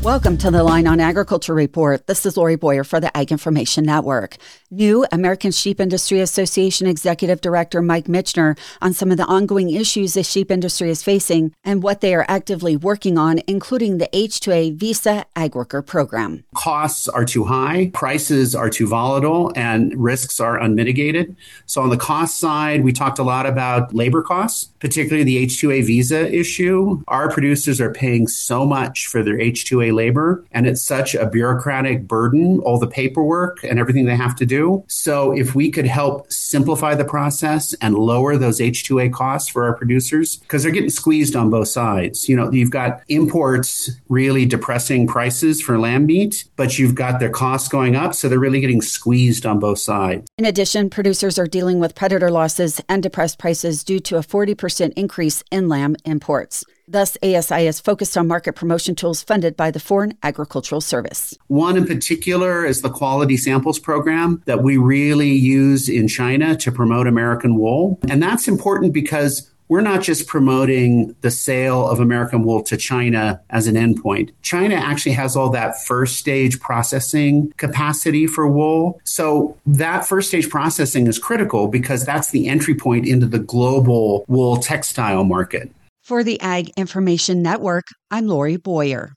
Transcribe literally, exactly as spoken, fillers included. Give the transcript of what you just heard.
Welcome to the Line on Agriculture Report. This is Lori Boyer for the Ag Information Network. New American Sheep Industry Association Executive Director Mike Michener on some of the ongoing issues the sheep industry is facing and what they are actively working on, including the H two A Visa Ag Worker Program. Costs are too high, prices are too volatile, and risks are unmitigated. So on the cost side, we talked a lot about labor costs, particularly the H two A visa issue. Our producers are paying so much for their H two A labor, and it's such a bureaucratic burden, all the paperwork and everything they have to do. So if we could help simplify the process and lower those H two A costs for our producers, because they're getting squeezed on both sides. You know, you've got imports really depressing prices for lamb meat, but you've got their costs going up, so they're really getting squeezed on both sides. In addition, producers are dealing with predator losses and depressed prices due to a forty percent increase in lamb imports. Thus, A S I is focused on market promotion tools funded by the Foreign Agricultural Service. One in particular is the Quality Samples Program that we really use in China to promote American wool. And that's important because we're not just promoting the sale of American wool to China as an endpoint. China actually has all that first stage processing capacity for wool. So that first stage processing is critical because that's the entry point into the global wool textile market. For the Ag Information Network, I'm Lori Boyer.